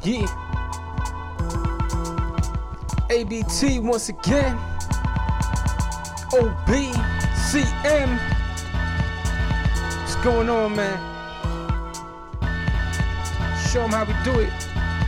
Yeah. ABT once again. OBCM. What's going on, man? Show them how we do it.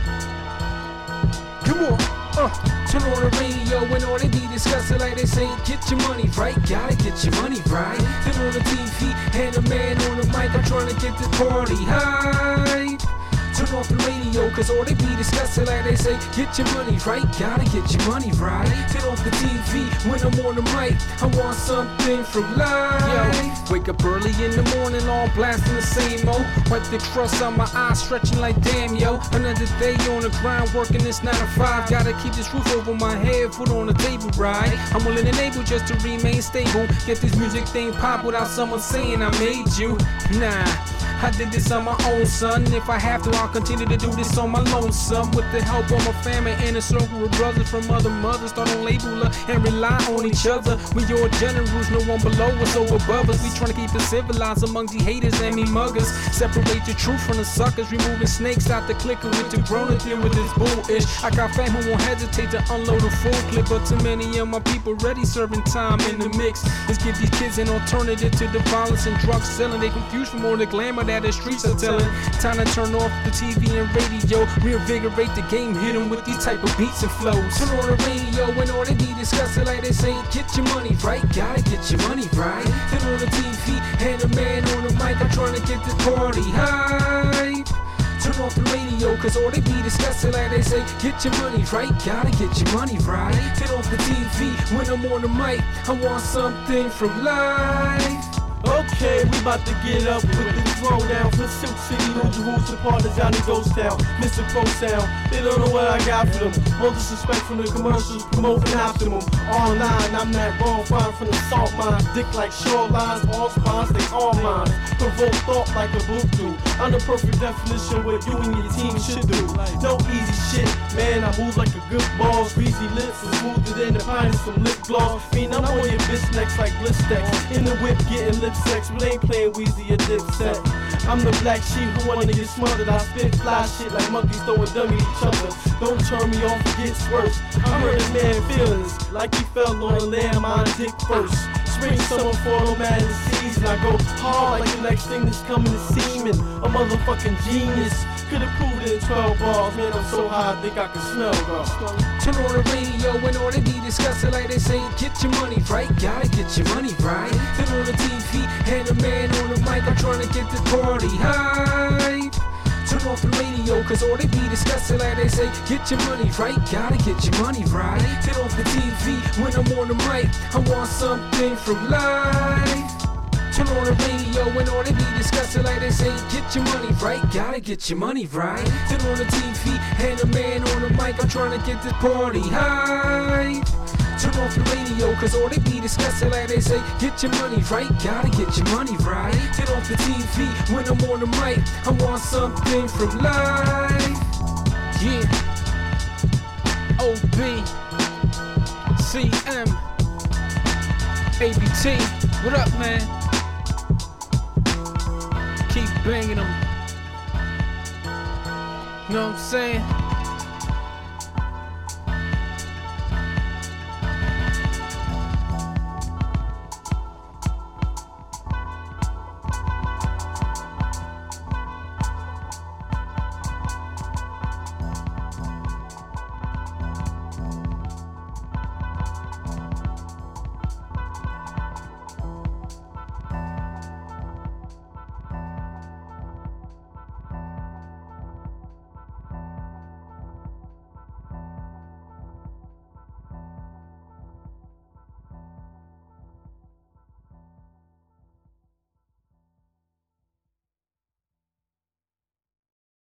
Come on. Turn on the radio when all they be discussing like they say, get your money right, gotta get your money right. Turn on the TV and a man on the mic, I'm trying to get the party high. Turn off the radio, cause all they be discussing like they say, get your money right, gotta get your money right. Turn off the TV when I'm on the mic, I want something from life. Yo, wake up early in the morning, all blasting the same old. Wipe the crust out my eyes, stretching like damn, yo. Another day on the grind, working this 9 to 5. Gotta keep this roof over my head, foot on the table, right? I'm willing and able just to remain stable. Get this music thing pop without someone saying I made you. Nah, I did this on my own, son. If I have to, I'll continue to do this on my lonesome. With the help of my family and a circle of brothers from other mothers. Start on label and rely on each other. We all generals, no one below us or above us. We trying to keep it civilized among the haters and me muggers. Separate the truth from the suckers. Removing snakes out the clicker with the grown to deal with this bullish. I got fam who won't hesitate to unload a full clip. But too many of my people ready serving time in the mix. Let's give these kids an alternative to the violence and drug selling. They confused from all the glamour that the streets are telling. Time to turn off the TV and radio, reinvigorate the game, hit them with these type of beats and flows. Turn on the radio when all they be discussing like they say, get your money right, gotta get your money right. Turn on the TV and a man on the mic, I'm trying to get the party high. Turn off the radio, cause all they be discussing like they say, get your money right, gotta get your money right. Turn off the TV when I'm on the mic, I want something from life. Okay, we about to get up with the throwdown for Silk City, New Jerusalem, part of Johnny Ghost Town, Mr. Pro Sound. They don't know what I got for them. All disrespect from the commercials, promoting optimum. Online, I'm not wrong, fine from the salt mine. Dick like shorelines, all spawns, they all mine. Provoke thought like a book do. I'm the perfect definition what you and your team should do. No easy shit, man, I move like a good ball. Greasy lips, and smoother than the pine, some lip gloss. Mean I'm on your bitch next like Blistex. In the whip, getting lip sex, but ain't playing Weezy or Dipset. I'm the black sheep who wanna get smothered. I spit fly shit like monkeys throwing dung at each other. Don't turn me off, it gets worse. I hurt a man feelings like he fell on a landmine dick first. Spring, summer, fall, no matter the season. I go hard like the next thing that's coming to semen. A motherfucking genius. Could've proved it in 12 bars. Man, I'm so high, I think I can smell God. Turn on the radio when all they be discussing like they say, get your money right, gotta get your money right. Turn on the TV and a man on the mic, I'm trying to get the party high. Turn off the radio, cause all they be discussing like they say, get your money right, gotta get your money right. Turn off the TV when I'm on the mic, I want something from life. Turn on the radio when all they be discussing like they say, get your money right, gotta get your money right. Turn on the TV and a man on the mic, I'm trying to get the party high. Turn off the radio, cause all they be discussing like they say, get your money right, gotta get your money right. Turn off the TV when I'm on the mic, I want something from life. Yeah. OBCM ABT, what up, man? Keep banging them. Know what I'm saying?